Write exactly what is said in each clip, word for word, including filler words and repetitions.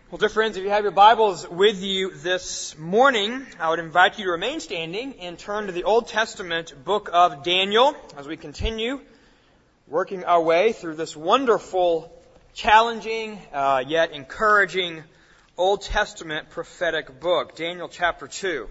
Well, dear friends, if you have your Bibles with you this morning, I would invite you to remain standing and turn to the Old Testament book of Daniel as we continue working our way through this wonderful, challenging, uh, yet encouraging Old Testament prophetic book, Daniel chapter two.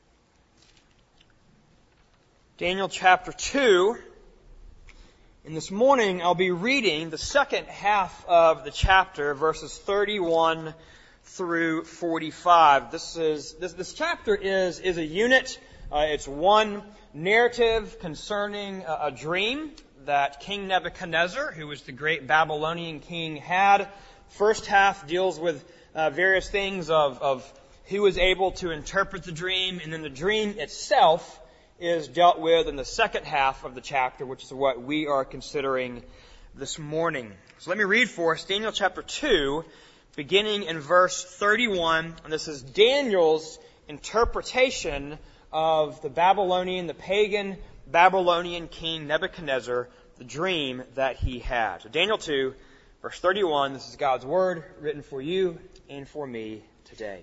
Daniel chapter two. And this morning I'll be reading the second half of the chapter, verses thirty-one through forty-five. This is this this chapter is is a unit. Uh, it's one narrative concerning a, a dream that King Nebuchadnezzar, who was the great Babylonian king, had. First half deals with uh, various things of of who was able to interpret the dream, and then the dream itself is dealt with in the second half of the chapter, which is what we are considering this morning. So let me read for us Daniel chapter two, beginning in verse thirty-one. And this is Daniel's interpretation of the Babylonian, the pagan Babylonian king Nebuchadnezzar, the dream that he had. So Daniel two, verse thirty-one, this is God's word written for you and for me today.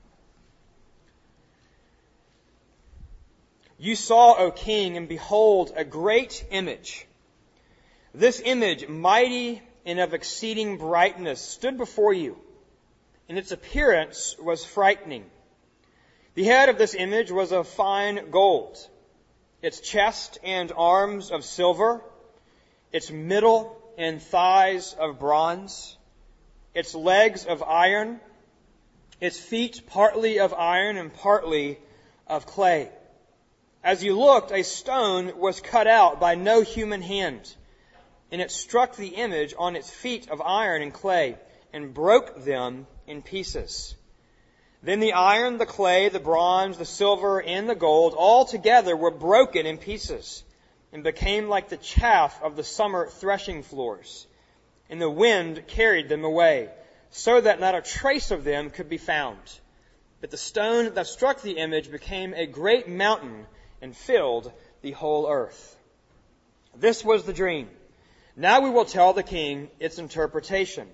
You saw, O king, and behold, a great image. This image, mighty and of exceeding brightness, stood before you, and its appearance was frightening. The head of this image was of fine gold, its chest and arms of silver, its middle and thighs of bronze, its legs of iron, its feet partly of iron and partly of clay. As you looked, a stone was cut out by no human hand, and it struck the image on its feet of iron and clay, and broke them in pieces. Then the iron, the clay, the bronze, the silver, and the gold, all together were broken in pieces, and became like the chaff of the summer threshing floors. And the wind carried them away, so that not a trace of them could be found. But the stone that struck the image became a great mountain, and filled the whole earth. This was the dream. Now we will tell the king its interpretation.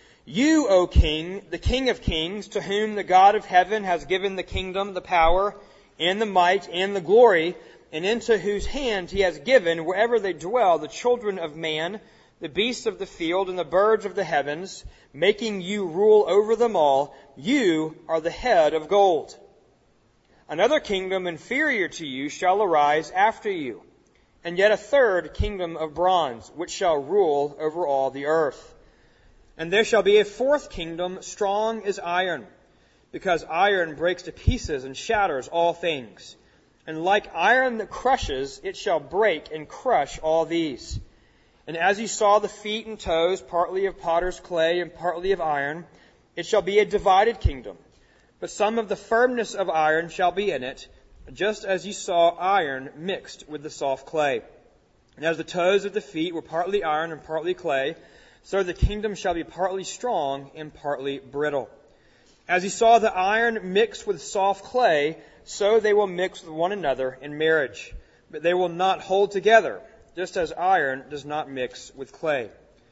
You, O king, the King of kings, to whom the God of heaven has given the kingdom, the power, and the might, and the glory, and into whose hand he has given, wherever they dwell, the children of man, the beasts of the field, and the birds of the heavens, making you rule over them all, you are the head of gold. Another kingdom inferior to you shall arise after you, and yet a third kingdom of bronze, which shall rule over all the earth. And there shall be a fourth kingdom strong as iron, because iron breaks to pieces and shatters all things. And like iron that crushes, it shall break and crush all these. And as you saw the feet and toes, partly of potter's clay and partly of iron, it shall be a divided kingdom. But some of the firmness of iron shall be in it, just as you saw iron mixed with the soft clay. And as the toes of the feet were partly iron and partly clay, so the kingdom shall be partly strong and partly brittle. As you saw the iron mixed with soft clay, so they will mix with one another in marriage. But they will not hold together, just as iron does not mix with clay.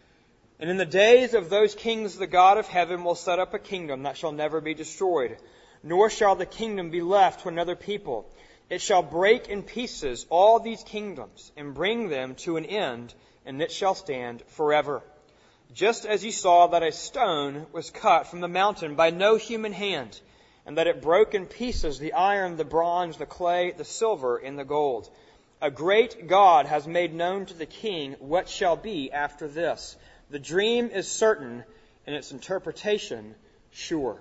And in the days of those kings the God of heaven will set up a kingdom that shall never be destroyed, nor shall the kingdom be left to another people. It shall break in pieces all these kingdoms, and bring them to an end, and it shall stand forever. Just as you saw that a stone was cut from the mountain by no human hand, and that it broke in pieces the iron, the bronze, the clay, the silver, and the gold. A great God has made known to the king what shall be after this. The dream is certain, and its interpretation sure.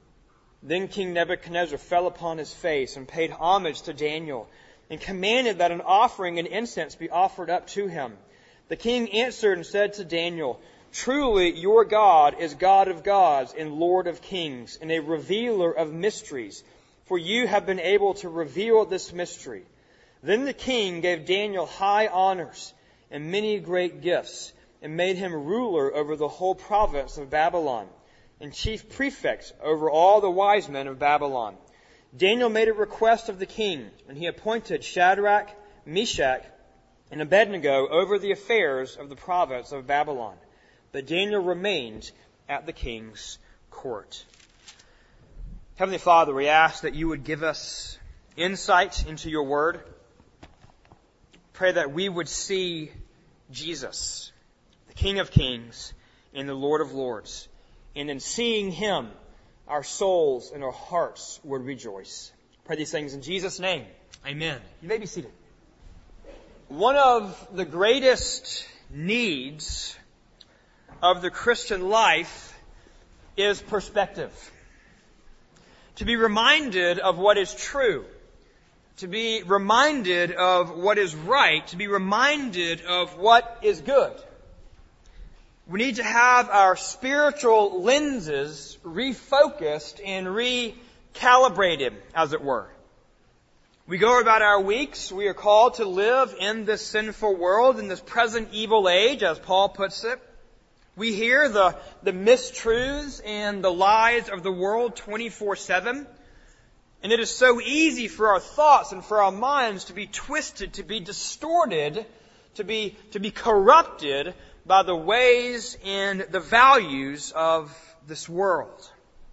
Then King Nebuchadnezzar fell upon his face and paid homage to Daniel, and commanded that an offering and incense be offered up to him. The king answered and said to Daniel, Truly your God is God of gods and Lord of kings, and a revealer of mysteries, for you have been able to reveal this mystery. Then the king gave Daniel high honors and many great gifts, and made him ruler over the whole province of Babylon, and chief prefect over all the wise men of Babylon. Daniel made a request of the king, and he appointed Shadrach, Meshach, and Abednego over the affairs of the province of Babylon. But Daniel remained at the king's court. Heavenly Father, we ask that you would give us insight into your word. Pray that we would see Jesus, the King of Kings and the Lord of Lords. And in seeing him, our souls and our hearts would rejoice. Pray these things in Jesus' name. Amen. You may be seated. One of the greatest needs of the Christian life is perspective. To be reminded of what is true. To be reminded of what is right. To be reminded of what is good. We need to have our spiritual lenses refocused and recalibrated, as it were. We go about our weeks. We are called to live in this sinful world, in this present evil age, as Paul puts it. We hear the, the mistruths and the lies of the world twenty-four seven. And it is so easy for our thoughts and for our minds to be twisted, to be distorted, to be, to be corrupted by the ways and the values of this world.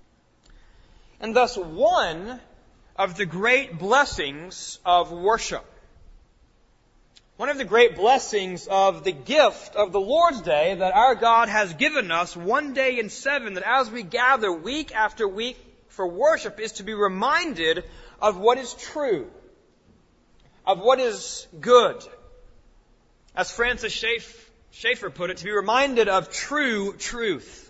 And thus one of the great blessings of worship, one of the great blessings of the gift of the Lord's Day that our God has given us one day in seven, that as we gather week after week for worship, is to be reminded of what is true, of what is good. As Francis Schaeffer put it, to be reminded of true truth.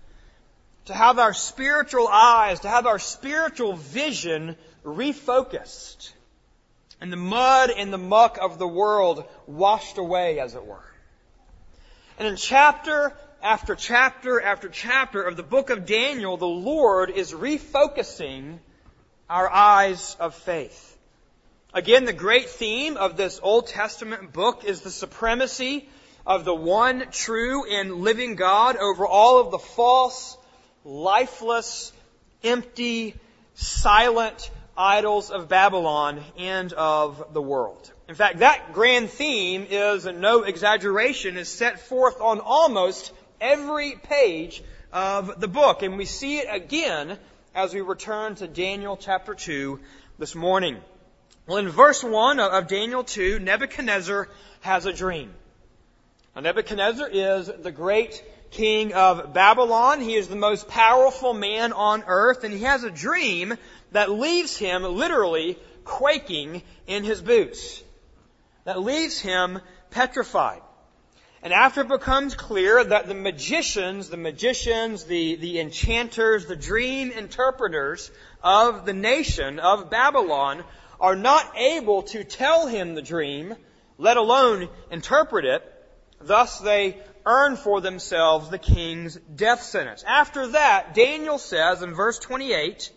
To have our spiritual eyes, to have our spiritual vision refocused, and the mud and the muck of the world washed away, as it were. And in chapter after chapter after chapter of the book of Daniel, the Lord is refocusing our eyes of faith. Again, the great theme of this Old Testament book is the supremacy of the one true and living God over all of the false, lifeless, empty, silent idols of Babylon and of the world. In fact, that grand theme is, and no exaggeration, is set forth on almost every page of the book. And we see it again as we return to Daniel chapter two this morning. Well, in verse one of Daniel two, Nebuchadnezzar has a dream. Now, Nebuchadnezzar is the great king of Babylon. He is the most powerful man on earth, and he has a dream that leaves him literally quaking in his boots. That leaves him petrified. And after it becomes clear that the magicians, the magicians, the, the enchanters, the dream interpreters of the nation of Babylon are not able to tell him the dream, let alone interpret it, thus they earn for themselves the king's death sentence. After that, Daniel says in verse twenty-eight,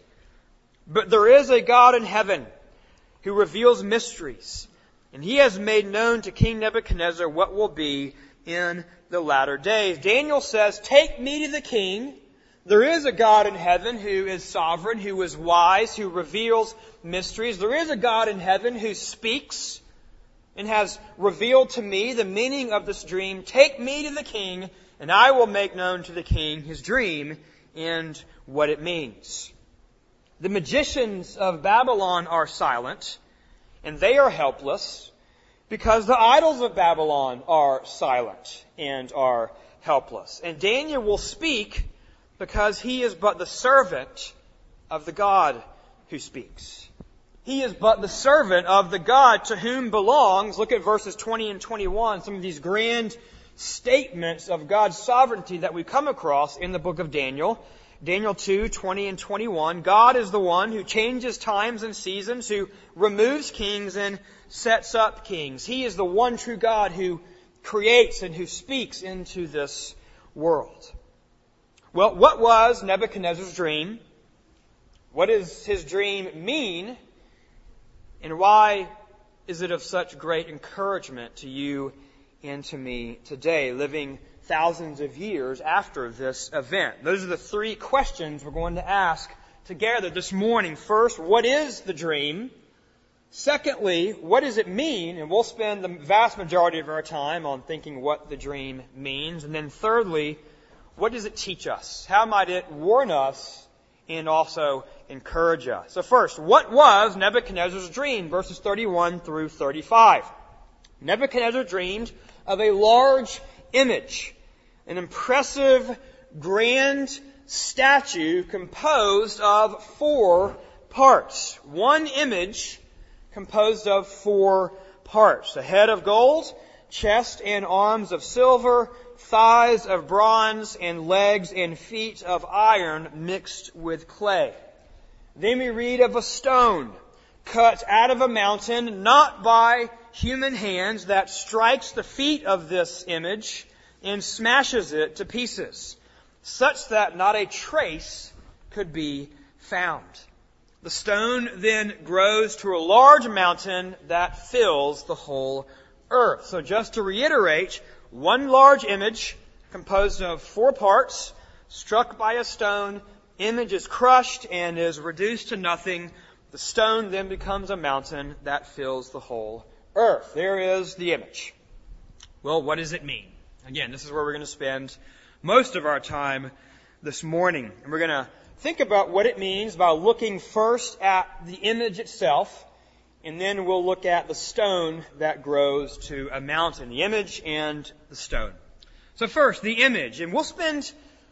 "But there is a God in heaven who reveals mysteries, and he has made known to King Nebuchadnezzar what will be in the latter days." Daniel says, take me to the king. There is a God in heaven who is sovereign, who is wise, who reveals mysteries. There is a God in heaven who speaks and has revealed to me the meaning of this dream. Take me to the king, and I will make known to the king his dream and what it means. The magicians of Babylon are silent, and they are helpless, because the idols of Babylon are silent and are helpless. And Daniel will speak because he is but the servant of the God who speaks. He is but the servant of the God to whom belongs, look at verses twenty and twenty-one, some of these grand statements of God's sovereignty that we come across in the book of Daniel. Daniel two, twenty and twenty-one. God is the one who changes times and seasons, who removes kings and sets up kings. He is the one true God who creates and who speaks into this world. Well, what was Nebuchadnezzar's dream? What does his dream mean? And why is it of such great encouragement to you and to me today, living thousands of years after this event? Those are the three questions we're going to ask together this morning. First, what is the dream? Secondly, what does it mean? And we'll spend the vast majority of our time on thinking what the dream means. And then thirdly, what does it teach us? How might it warn us and also encourage us? So first, what was Nebuchadnezzar's dream? Verses thirty-one through thirty-five. Nebuchadnezzar dreamed of a large image, an impressive, grand statue composed of four parts. One image composed of four parts. A head of gold, chest and arms of silver, thighs of bronze, and legs and feet of iron mixed with clay. Then we read of a stone cut out of a mountain, not by human hands, that strikes the feet of this image and smashes it to pieces, such that not a trace could be found. The stone then grows to a large mountain that fills the whole earth. So just to reiterate, one large image composed of four parts, struck by a stone, image is crushed and is reduced to nothing. The stone then becomes a mountain that fills the whole earth. There is the image. Well, what does it mean? Again, this is where we're going to spend most of our time this morning. And we're going to think about what it means by looking first at the image itself, and then we'll look at the stone that grows to a mountain, the image and the stone. So first, the image. And we'll spend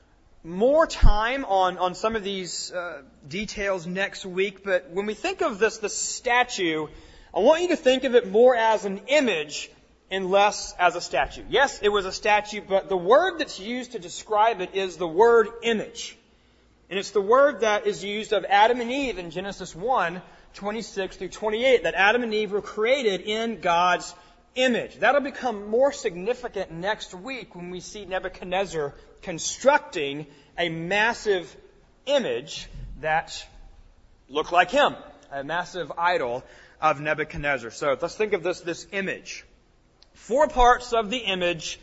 more time on, on some of these uh, details next week, but when we think of this, the statue, I want you to think of it more as an image and less as a statue. Yes, it was a statue, but the word that's used to describe it is the word image. And it's the word that is used of Adam and Eve in Genesis one, twenty-six through twenty-eight, that Adam and Eve were created in God's image. That'll become more significant next week when we see Nebuchadnezzar constructing a massive image that looked like him, a massive idol of Nebuchadnezzar. So let's think of this, this image. Four parts of the image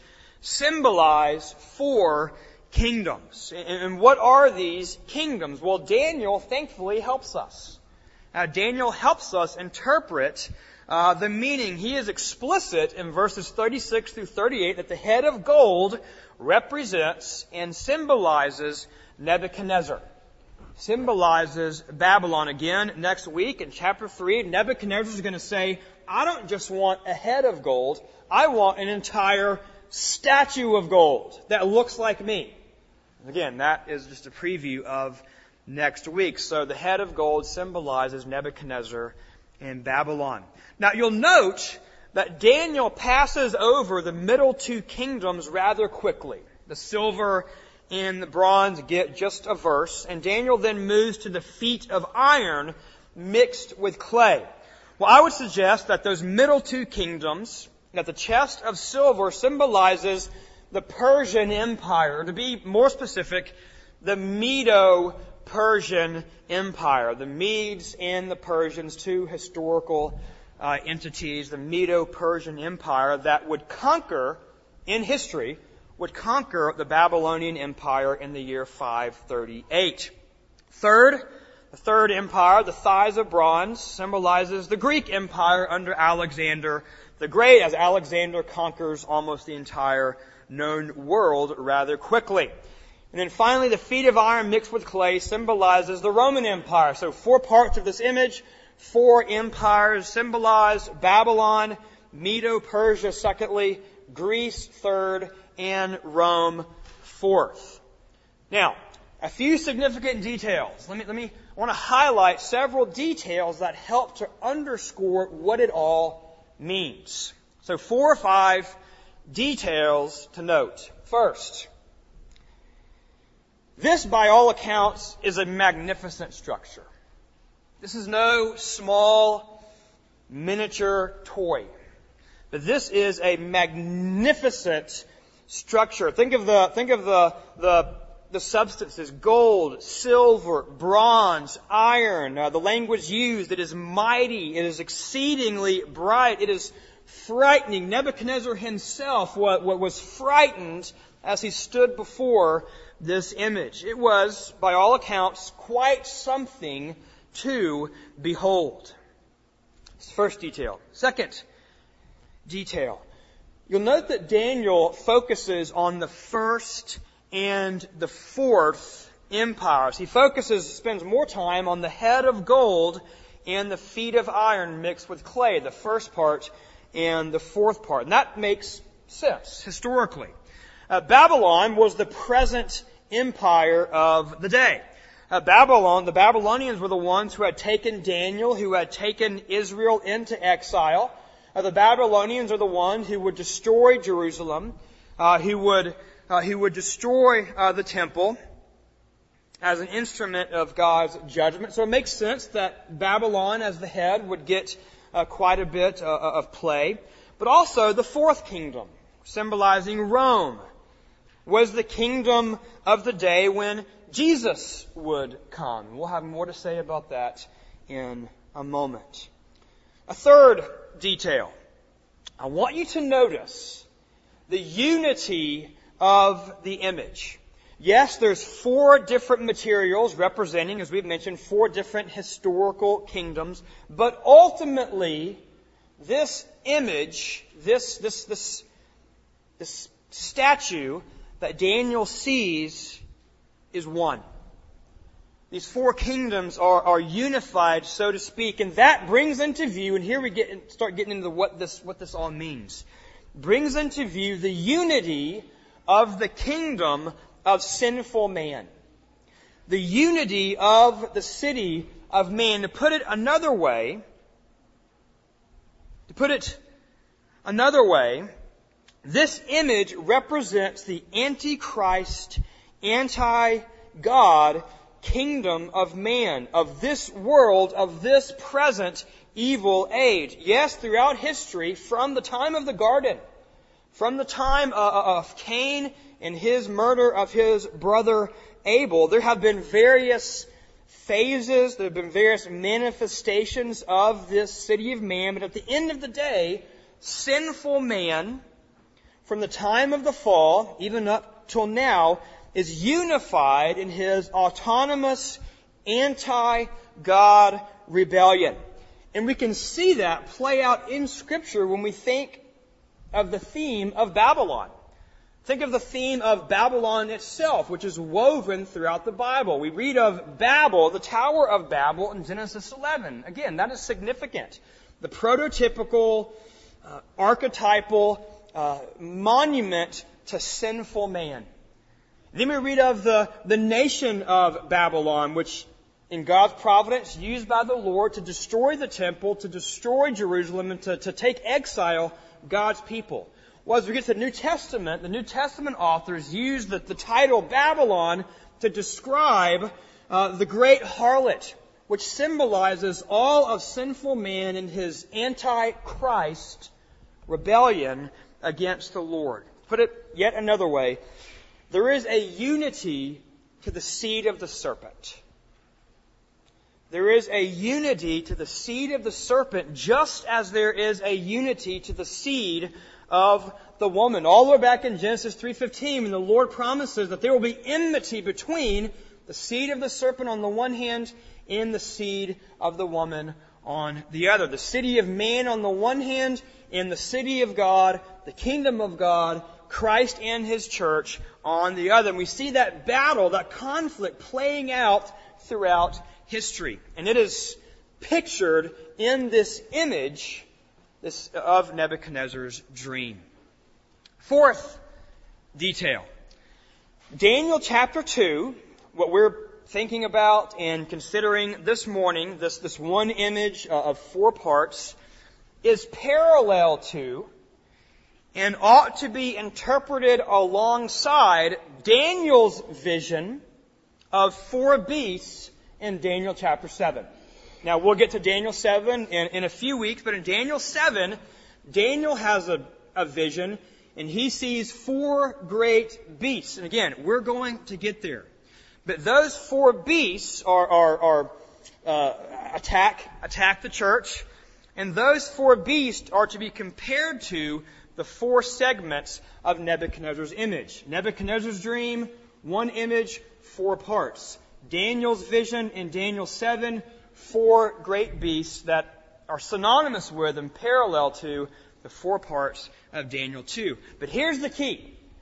symbolize four kingdoms. And what are these kingdoms? Well, Daniel thankfully helps us. Uh, Daniel helps us interpret uh, the meaning. He is explicit in verses thirty-six through thirty-eight that the head of gold represents and symbolizes Nebuchadnezzar. Symbolizes Babylon. Again, next week in chapter three, Nebuchadnezzar is going to say, I don't just want a head of gold, I want an entire statue of gold that looks like me. Again, that is just a preview of next week. So the head of gold symbolizes Nebuchadnezzar and Babylon. Now you'll note that Daniel passes over the middle two kingdoms rather quickly. The silver and the bronze get just a verse, and Daniel then moves to the feet of iron mixed with clay. Well, I would suggest that those middle two kingdoms, that the chest of silver symbolizes the Persian Empire, or to be more specific, the Medo-Persian Empire. The Medes and the Persians, two historical uh, entities, the Medo-Persian Empire that would conquer, in history, would conquer the Babylonian Empire in the year five thirty-eight. Third, the third empire, the thighs of bronze, symbolizes the Greek Empire under Alexander the Great, as Alexander conquers almost the entire known world rather quickly. And then finally, the feet of iron mixed with clay symbolizes the Roman Empire. So four parts of this image, four empires symbolize Babylon, Medo-Persia secondly, Greece third, and Rome fourth. Now, a few significant details. Let me, let me, I want to highlight several details that help to underscore what it all means. So four or five details to note. First, this, by all accounts, is a magnificent structure. This is no small, miniature toy. But this is a magnificent structure. Think of the, think of the, the, the substances: gold, silver, bronze, iron. Uh, the language used, it is mighty, it is exceedingly bright, it is frightening. Nebuchadnezzar himself was, was frightened as he stood before this image. It was, by all accounts, quite something to behold. It's the first detail. Second detail. You'll note that Daniel focuses on the first and the fourth empire. So he focuses, spends more time on the head of gold and the feet of iron mixed with clay, the first part and the fourth part. And that makes sense historically. Uh, Babylon was the present empire of the day. Uh, Babylon, the Babylonians were the ones who had taken Daniel, who had taken Israel into exile. Uh, the Babylonians are the ones who would destroy Jerusalem, uh, who would uh, who would destroy uh, the temple as an instrument of God's judgment. So it makes sense that Babylon, as the head, would get uh, quite a bit uh, of play. But also the fourth kingdom, symbolizing Rome, was the kingdom of the day when Jesus would come. We'll have more to say about that in a moment. A third detail. I want you to notice the unity of the image. Yes, there's four different materials representing, as we've mentioned, four different historical kingdoms, but ultimately, this image, this, this, this, this statue that Daniel sees is one. These four kingdoms are, are unified, so to speak, and that brings into view, and here we get start getting into what this what this all means. Brings into view the unity of the kingdom of sinful man. The unity of the city of man. To put it another way, to put it another way, this image represents the Antichrist, anti-God kingdom of man, of this world, of this present evil age. Yes, throughout history, from the time of the garden, from the time of Cain and his murder of his brother Abel, there have been various phases, there have been various manifestations of this city of man, but at the end of the day, sinful man, from the time of the fall, even up till now, is unified in his autonomous anti-God rebellion. And we can see that play out in Scripture when we think of the theme of Babylon. Think of the theme of Babylon itself, which is woven throughout the Bible. We read of Babel, the Tower of Babel, in Genesis eleven. Again, that is significant. The prototypical, uh, archetypal uh, monument to sinful man. Then we read of the, the nation of Babylon, which in God's providence used by the Lord to destroy the temple, to destroy Jerusalem, and to, to take exile God's people. Well, as we get to the New Testament, the New Testament authors use the, the title Babylon to describe uh, the great harlot, which symbolizes all of sinful man in his anti-Christ rebellion against the Lord. Put it yet another way, there is a unity to the seed of the serpent. There is a unity to the seed of the serpent, just as there is a unity to the seed of the woman. All the way back in Genesis three fifteen, when the Lord promises that there will be enmity between the seed of the serpent on the one hand and the seed of the woman on the other. The city of man on the one hand and the city of God, the kingdom of God, Christ and His church on the other. And we see that battle, that conflict playing out throughout history. And it is pictured in this image this, of Nebuchadnezzar's dream. Fourth detail. Daniel chapter two, what we're thinking about and considering this morning, this, this one image of four parts, is parallel to and ought to be interpreted alongside Daniel's vision of four beasts in Daniel chapter seven. Now, we'll get to Daniel seven in, in a few weeks, but in Daniel seven, Daniel has a, a vision, and he sees four great beasts. And again, we're going to get there. But those four beasts are, are, are uh, attack, attack the church, and those four beasts are to be compared to the four segments of Nebuchadnezzar's image. Nebuchadnezzar's dream, one image, four parts. Daniel's vision in Daniel seven, four great beasts that are synonymous with and parallel to the four parts of Daniel two. But here's the key.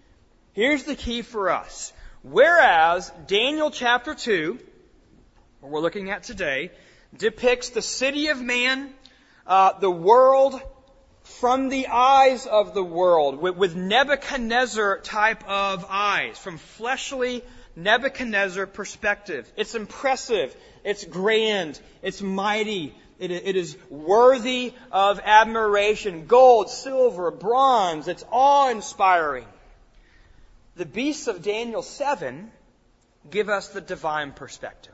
Here's the key for us. Whereas Daniel chapter two, what we're looking at today, depicts the city of man, uh, the world from the eyes of the world, with, with Nebuchadnezzar type of eyes, from fleshly Nebuchadnezzar perspective. It's impressive, it's grand, it's mighty, it, it is worthy of admiration. Gold, silver, bronze, it's awe-inspiring. The beasts of Daniel seven give us the divine perspective.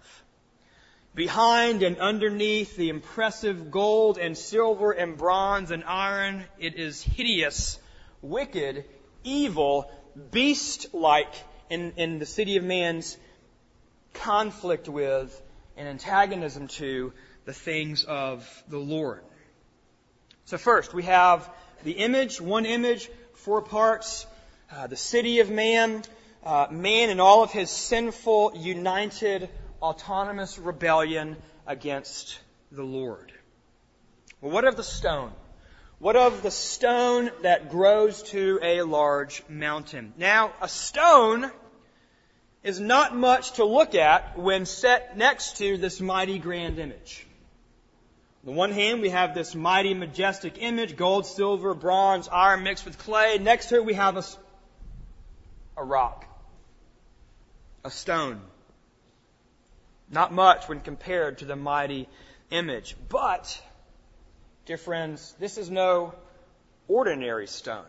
Behind and underneath the impressive gold and silver and bronze and iron, it is hideous, wicked, evil, beast-like in, in the city of man's conflict with and antagonism to the things of the Lord. So first, we have the image, one image, four parts, uh, the city of man, uh, man in all of his sinful, united, autonomous rebellion against the Lord. Well, what of the stone? What of the stone that grows to a large mountain? Now, a stone is not much to look at when set next to this mighty grand image. On the one hand, we have this mighty, majestic image, gold, silver, bronze, iron mixed with clay. Next to it, we have a, a rock, a stone. Not much when compared to the mighty image. But, dear friends, this is no ordinary stone.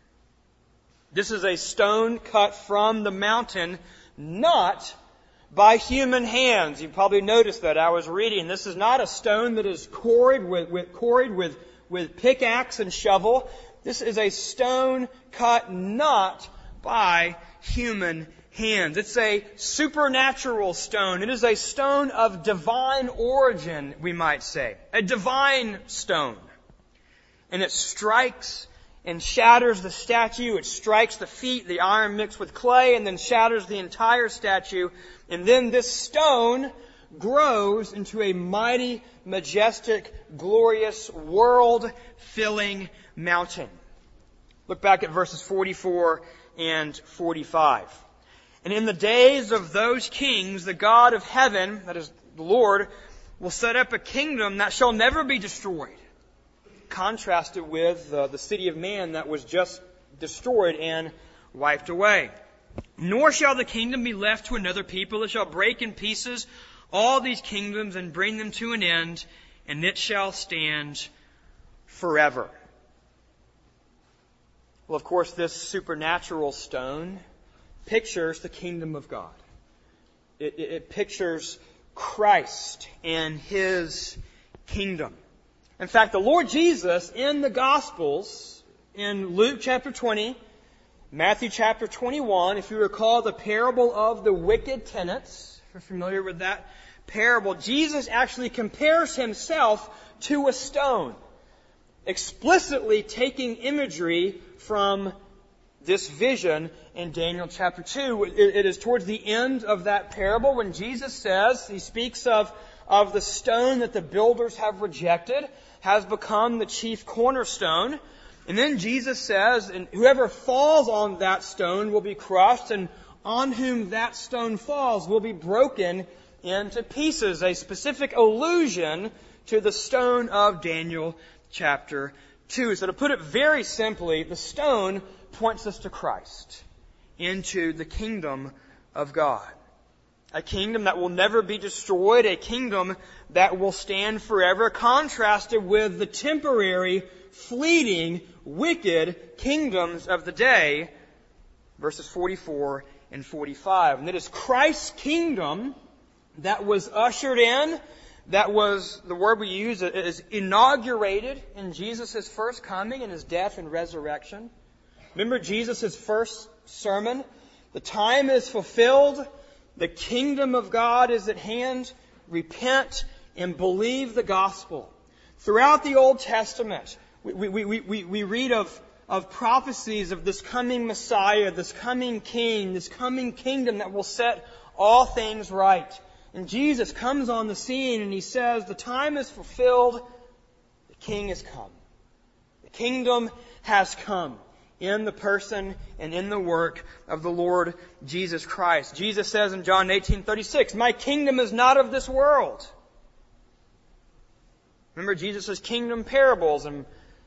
This is a stone cut from the mountain, not by human hands. You probably noticed that. I was reading. This is not a stone that is quarried with, with, quarried with, with pickaxe and shovel. This is a stone cut not by human hands. It's a supernatural stone. It is a stone of divine origin, we might say. A divine stone. And it strikes and shatters the statue. It strikes the feet, the iron mixed with clay, and then shatters the entire statue. And then this stone grows into a mighty, majestic, glorious, world-filling mountain. Look back at verses forty-four and forty-five. And in the days of those kings, the God of heaven, that is the Lord, will set up a kingdom that shall never be destroyed. Contrasted with uh, the city of man that was just destroyed and wiped away. Nor shall the kingdom be left to another people. It shall break in pieces all these kingdoms and bring them to an end, and it shall stand forever. Well, of course, this supernatural stone pictures the kingdom of God. It, it, it pictures Christ and His kingdom. In fact, the Lord Jesus in the Gospels, in Luke chapter twenty, Matthew chapter twenty-one, if you recall the parable of the wicked tenants, if you're familiar with that parable, Jesus actually compares Himself to a stone, explicitly taking imagery from this vision in Daniel chapter two. It is towards the end of that parable when Jesus says, He speaks of, of the stone that the builders have rejected, has become the chief cornerstone. And then Jesus says, and whoever falls on that stone will be crushed, and on whom that stone falls will be broken into pieces. A specific allusion to the stone of Daniel chapter two. So to put it very simply, the stone points us to Christ, into the kingdom of God. A kingdom that will never be destroyed, a kingdom that will stand forever, contrasted with the temporary, fleeting, wicked kingdoms of the day, verses forty-four and forty-five. And it is Christ's kingdom that was ushered in, that was, the word we use is inaugurated in Jesus' first coming and His death and resurrection. Remember Jesus' first sermon? The time is fulfilled. The kingdom of God is at hand. Repent and believe the gospel. Throughout the Old Testament, we, we, we, we, we read of, of prophecies of this coming Messiah, this coming King, this coming kingdom that will set all things right. And Jesus comes on the scene and He says, the time is fulfilled. The King has come. The kingdom has come. in the person and in the work of the Lord Jesus Christ. Jesus says in John eighteen thirty-six, "My kingdom is not of this world." Remember Jesus' kingdom parables in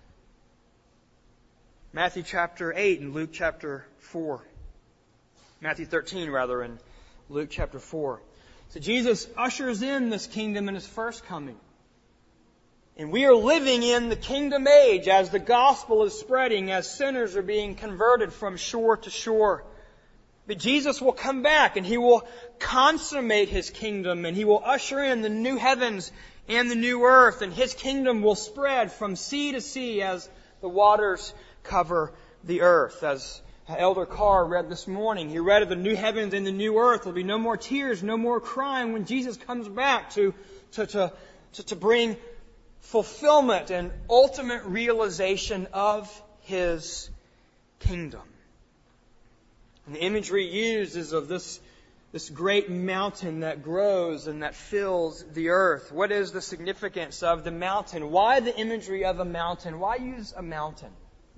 Matthew chapter eight and Luke chapter four. Matthew thirteen, rather, and Luke chapter four. So Jesus ushers in this kingdom in His first coming. And we are living in the kingdom age as the gospel is spreading, as sinners are being converted from shore to shore. But Jesus will come back and He will consummate His kingdom and He will usher in the new heavens and the new earth, and His kingdom will spread from sea to sea as the waters cover the earth. As Elder Carr read this morning, he read of the new heavens and the new earth. There'll be no more tears, no more crying when Jesus comes back to, to, to, to, to bring fulfillment and ultimate realization of His kingdom. And the imagery used is of this This great mountain that grows and that fills the earth. What is the significance of the mountain? Why the imagery of a mountain? Why use a mountain?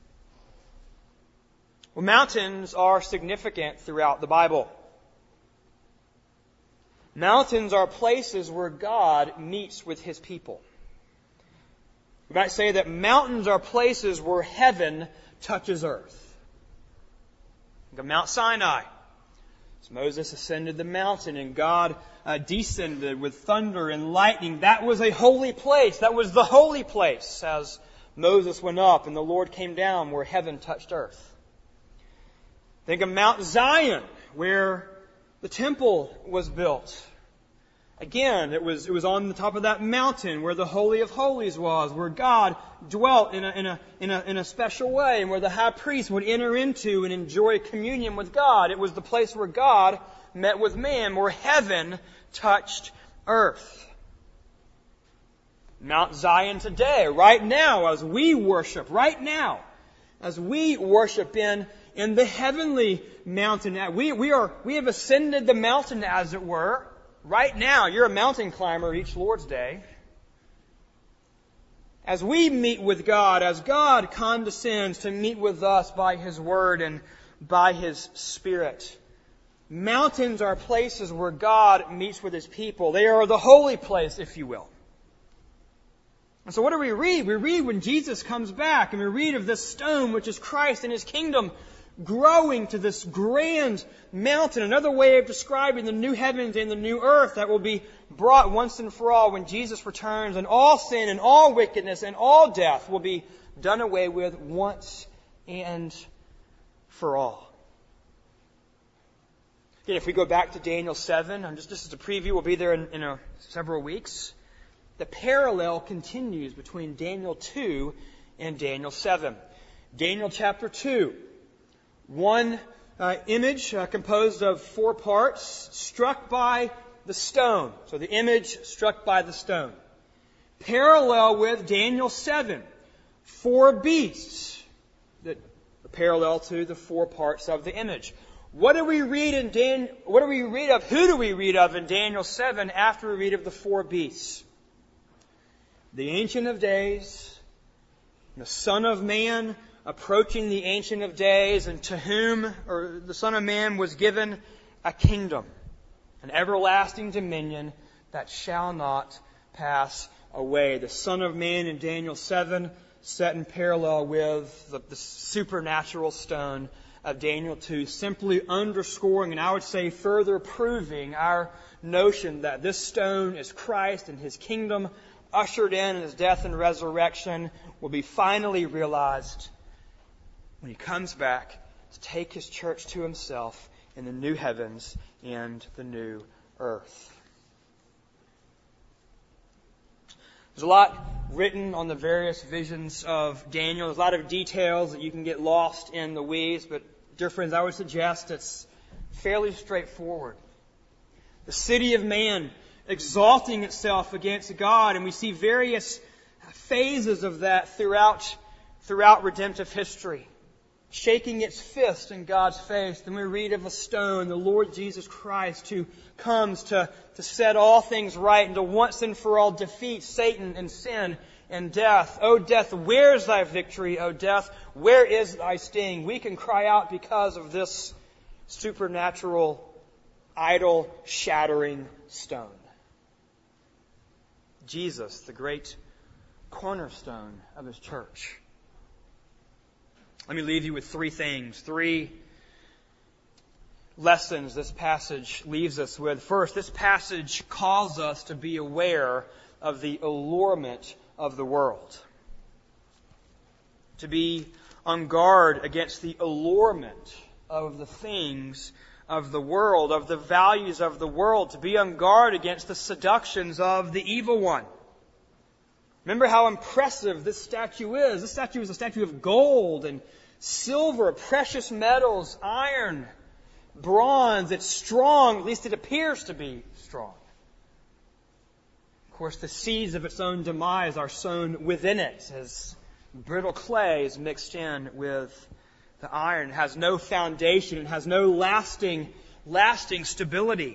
Well, mountains are significant throughout the Bible. Mountains are places where God meets with His people. We might say that mountains are places where heaven touches earth. Think of Mount Sinai. As Moses ascended the mountain and God uh, descended with thunder and lightning, that was a holy place. That was the holy place as Moses went up and the Lord came down where heaven touched earth. Think of Mount Zion, where the temple was built. Again, it was it was on the top of that mountain where the Holy of Holies was, where God dwelt in a, in a, in a, in a special way, and where the high priest would enter into and enjoy communion with God. It was the place where God met with man, where heaven touched earth. Mount Zion today, right now, as we worship, right now, as we worship in, in the heavenly mountain. We, we, are, we have ascended the mountain, as it were. Right now, you're a mountain climber each Lord's Day. As we meet with God, as God condescends to meet with us by His Word and by His Spirit, mountains are places where God meets with His people. They are the holy place, if you will. And so what do we read? We read when Jesus comes back, and we read of this stone, which is Christ and His kingdom, growing to this grand mountain. Another way of describing the new heavens and the new earth that will be brought once and for all when Jesus returns, and all sin and all wickedness and all death will be done away with once and for all. Again, if we go back to Daniel seven, I'm just this is a preview, we'll be there in, in a, several weeks. The parallel continues between Daniel two and Daniel seven. Daniel chapter two. One uh, image uh, composed of four parts, struck by the stone. So the image struck by the stone. Parallel with Daniel seven, four beasts that are parallel to the four parts of the image. What do we read in Dan? What do we read of? Who do we read of in Daniel seven after we read of the four beasts? The Ancient of Days, the Son of Man, approaching the Ancient of Days, and to whom, or the Son of Man, was given a kingdom, an everlasting dominion that shall not pass away. The Son of Man in Daniel seven, set in parallel with the, the supernatural stone of Daniel two, simply underscoring, and I would say further proving, our notion that this stone is Christ and His kingdom, ushered in His death and resurrection, will be finally realized when He comes back to take His church to Himself in the new heavens and the new earth. There's a lot written on the various visions of Daniel. There's a lot of details that you can get lost in the weeds, but dear friends, I would suggest it's fairly straightforward. The city of man exalting itself against God, and we see various phases of that throughout, throughout redemptive history. Shaking its fist in God's face. Then we read of a stone, the Lord Jesus Christ, who comes to, to set all things right and to once and for all defeat Satan and sin and death. O death, where is thy victory? O death, where is thy sting? We can cry out because of this supernatural, idol-shattering stone. Jesus, the great cornerstone of His church. Let me leave you with three things, three lessons this passage leaves us with. First, this passage calls us to be aware of the allurement of the world. To be on guard against the allurement of the things of the world, of the values of the world. To be on guard against the seductions of the evil one. Remember how impressive this statue is. This statue is a statue of gold and silver, precious metals, iron, bronze. It's strong, at least it appears to be strong. Of course, the seeds of its own demise are sown within it as brittle clay is mixed in with the iron. It has no foundation. It has no lasting, lasting stability.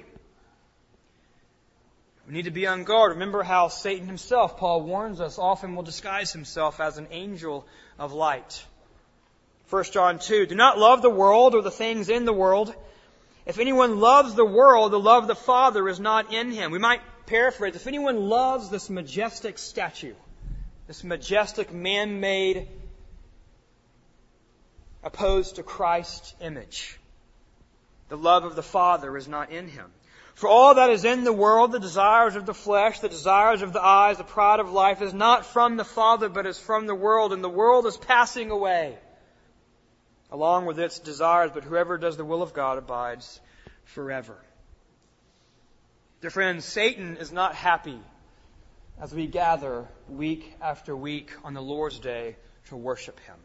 We need to be on guard. Remember how Satan himself, Paul warns us, often will disguise himself as an angel of light. First John two, do not love the world or the things in the world. If anyone loves the world, the love of the Father is not in him. We might paraphrase, if anyone loves this majestic statue, this majestic man-made, opposed to Christ's image, the love of the Father is not in him. For all that is in the world, the desires of the flesh, the desires of the eyes, the pride of life, is not from the Father, but is from the world. And the world is passing away, along with its desires, but whoever does the will of God abides forever. Dear friends, Satan is not happy as we gather week after week on the Lord's Day to worship Him.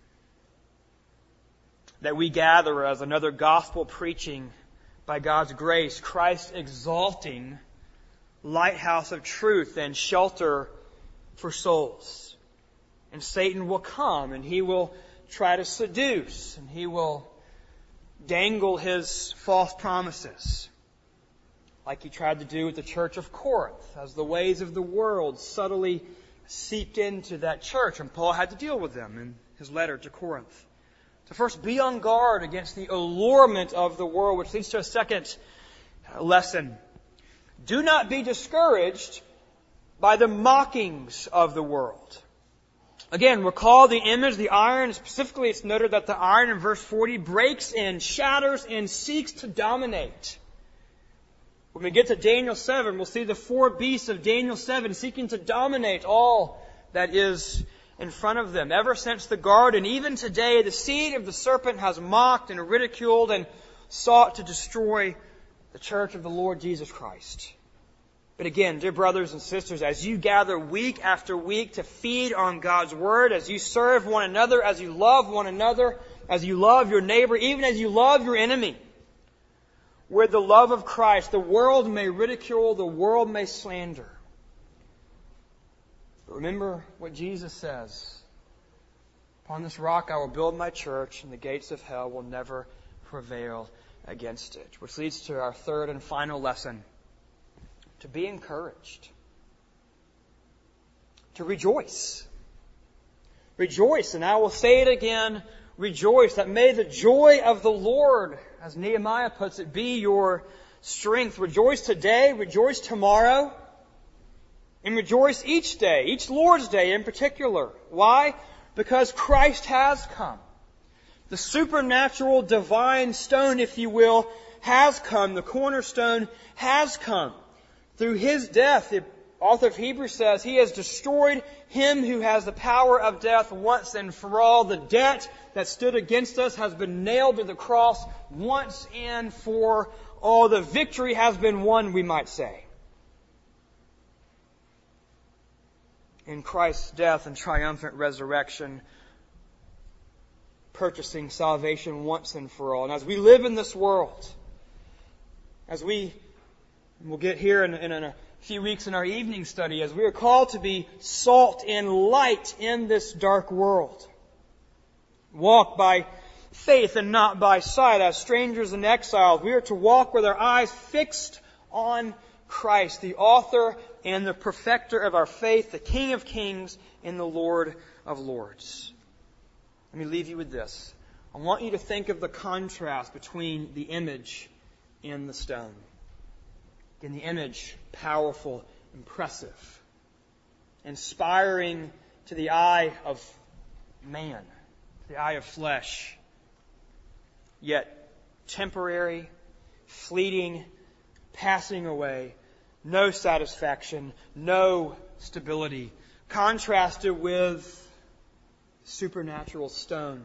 That we gather as another gospel preaching, by God's grace, Christ exalting lighthouse of truth and shelter for souls. And Satan will come and he will try to seduce and he will dangle his false promises, like he tried to do with the church of Corinth, as the ways of the world subtly seeped into that church, and Paul had to deal with them in his letter to Corinth. So first, be on guard against the allurement of the world, which leads to a second lesson. Do not be discouraged by the mockings of the world. Again, recall the image, the iron. Specifically, it's noted that the iron in verse forty breaks and shatters and seeks to dominate. When we get to Daniel seven, we'll see the four beasts of Daniel seven seeking to dominate all that is in front of them. Ever since the garden, even today, the seed of the serpent has mocked and ridiculed and sought to destroy the church of the Lord Jesus Christ. But again, dear brothers and sisters, as you gather week after week to feed on God's Word, as you serve one another, as you love one another, as you love your neighbor, even as you love your enemy, with the love of Christ, the world may ridicule, the world may slander. But remember what Jesus says. Upon this rock I will build my church, and the gates of hell will never prevail against it. Which leads to our third and final lesson. To be encouraged. To rejoice. Rejoice, and I will say it again, rejoice. That may the joy of the Lord, as Nehemiah puts it, be your strength. Rejoice today, rejoice tomorrow. And rejoice each day, each Lord's Day in particular. Why? Because Christ has come. The supernatural divine stone, if you will, has come. The cornerstone has come. Through His death, the author of Hebrews says, He has destroyed him who has the power of death once and for all. The debt that stood against us has been nailed to the cross once and for all. The victory has been won, we might say. In Christ's death and triumphant resurrection, purchasing salvation once and for all. And as we live in this world, as we, we'll get here in, in, in a few weeks in our evening study, as we are called to be salt and light in this dark world. Walk by faith and not by sight, as strangers and exiles. We are to walk with our eyes fixed on Christ, the author and the perfecter of our faith, the King of kings and the Lord of lords. Let me leave you with this. I want you to think of the contrast between the image and the stone. In the image, powerful, impressive, inspiring to the eye of man, the eye of flesh, yet temporary, fleeting, passing away, no satisfaction, no stability, contrasted with supernatural stone.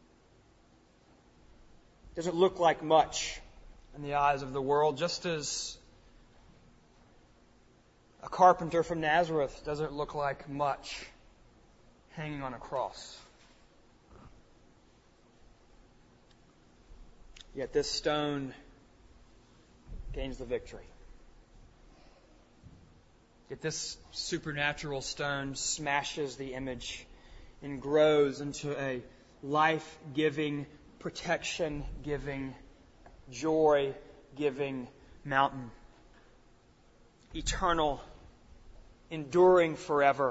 Doesn't look like much in the eyes of the world, just as a carpenter from Nazareth doesn't look like much hanging on a cross. Yet this stone gains the victory. Yet this supernatural stone smashes the image and grows into a life-giving, protection-giving, joy-giving mountain. Eternal, enduring forever.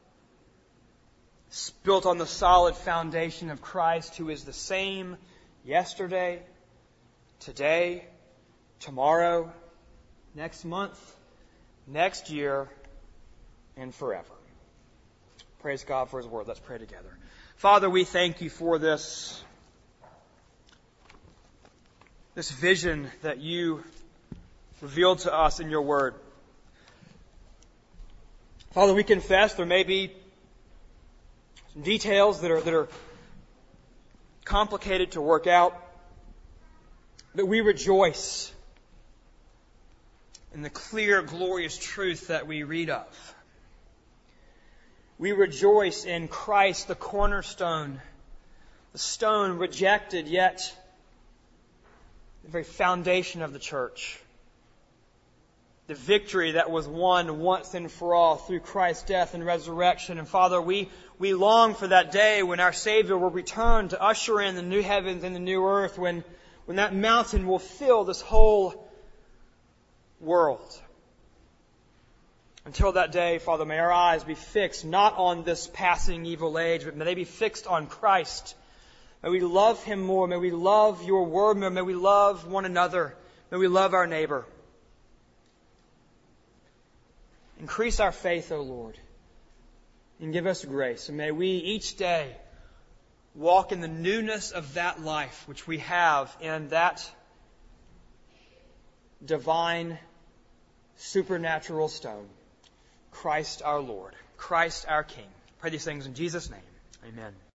Built on the solid foundation of Christ, who is the same yesterday, today, tomorrow, next month, next year, and forever. Praise God for His Word. Let's pray together. Father, we thank You for this, this vision that You revealed to us in Your Word. Father, we confess there may be some details that are, that are complicated to work out, but we rejoice in the clear, glorious truth that we read of. We rejoice in Christ, the cornerstone, the stone rejected, yet the very foundation of the church. The victory that was won once and for all through Christ's death and resurrection. And Father, we, we long for that day when our Savior will return to usher in the new heavens and the new earth, when, when that mountain will fill this whole world. Until that day, Father, may our eyes be fixed not on this passing evil age, but may they be fixed on Christ. May we love Him more. May we love Your Word more. May we love one another. May we love our neighbor. Increase our faith, O Lord, and give us grace. And may we each day walk in the newness of that life which we have in that divine, supernatural stone, Christ our Lord, Christ our King. Pray these things in Jesus' name. Amen.